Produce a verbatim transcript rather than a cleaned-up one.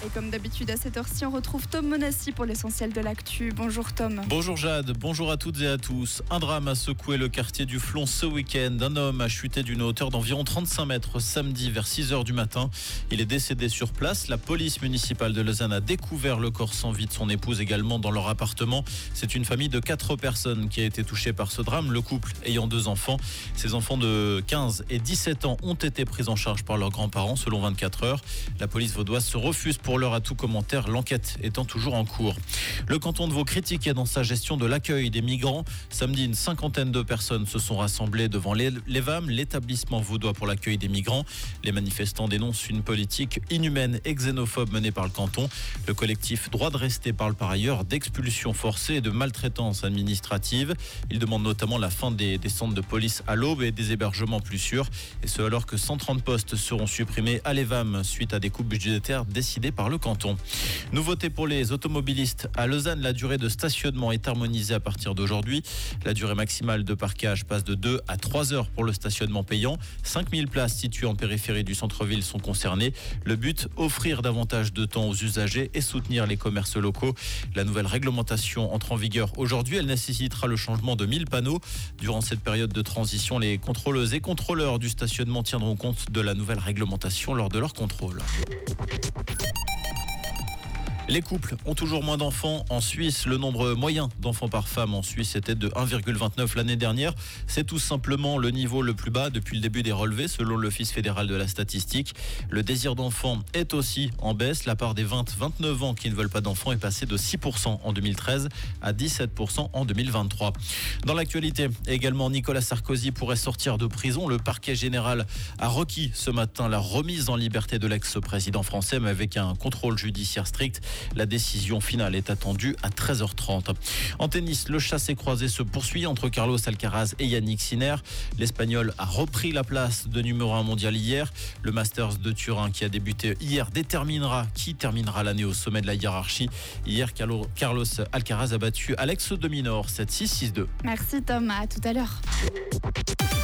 Et comme d'habitude à cette heure-ci, on retrouve Tom Monassi pour l'essentiel de l'actu. Bonjour Tom. Bonjour Jade, bonjour à toutes et à tous. Un drame a secoué le quartier du Flon ce week-end. Un homme a chuté d'une hauteur d'environ trente-cinq mètres samedi vers six heures du matin. Il est décédé sur place. La police municipale de Lausanne a découvert le corps sans vie de son épouse également dans leur appartement. C'est une famille de quatre personnes qui a été touchée par ce drame. Le couple ayant deux enfants. Ces enfants de quinze et dix-sept ans ont été pris en charge par leurs grands-parents selon vingt-quatre heures. La police vaudoise se refuse pour l'heure à tout commentaire, l'enquête étant toujours en cours. Le canton de Vaud critiqué dans sa gestion de l'accueil des migrants. Samedi, une cinquantaine de personnes se sont rassemblées devant l'E V A M, l'établissement vaudois pour l'accueil des migrants. Les manifestants dénoncent une politique inhumaine et xénophobe menée par le canton. Le collectif Droit de rester parle par ailleurs d'expulsion forcée et de maltraitance administrative. Il demande notamment la fin des, des centres de police à l'aube et des hébergements plus sûrs. Et ce alors que cent trente postes seront supprimés à l'E V A M suite à des coupes budgétaires décidées par le canton. Nouveauté pour les automobilistes. À Lausanne, la durée de stationnement est harmonisée à partir d'aujourd'hui. La durée maximale de parquage passe de deux à trois heures pour le stationnement payant. cinq mille places situées en périphérie du centre-ville sont concernées. Le but, offrir davantage de temps aux usagers et soutenir les commerces locaux. La nouvelle réglementation entre en vigueur aujourd'hui. Elle nécessitera le changement de mille panneaux. Durant cette période de transition, les contrôleuses et contrôleurs du stationnement tiendront compte de la nouvelle réglementation lors de leur contrôle. Les couples ont toujours moins d'enfants. En Suisse, le nombre moyen d'enfants par femme en Suisse était de un virgule vingt-neuf l'année dernière. C'est tout simplement le niveau le plus bas depuis le début des relevés, selon l'Office fédéral de la statistique. Le désir d'enfant est aussi en baisse. La part des vingt à vingt-neuf ans qui ne veulent pas d'enfants est passée de six pour cent en deux mille treize à dix-sept pour cent en deux mille vingt-trois. Dans l'actualité, également, Nicolas Sarkozy pourrait sortir de prison. Le parquet général a requis ce matin la remise en liberté de l'ex-président français, mais avec un contrôle judiciaire strict. La décision finale est attendue à treize heures trente. En tennis, le chassé-croisé se poursuit entre Carlos Alcaraz et Yannick Sinner. L'Espagnol a repris la place de numéro un mondial hier. Le Masters de Turin qui a débuté hier déterminera qui terminera l'année au sommet de la hiérarchie. Hier, Carlos Alcaraz a battu Alex de Minaur sept six six deux. Merci Tom, à tout à l'heure.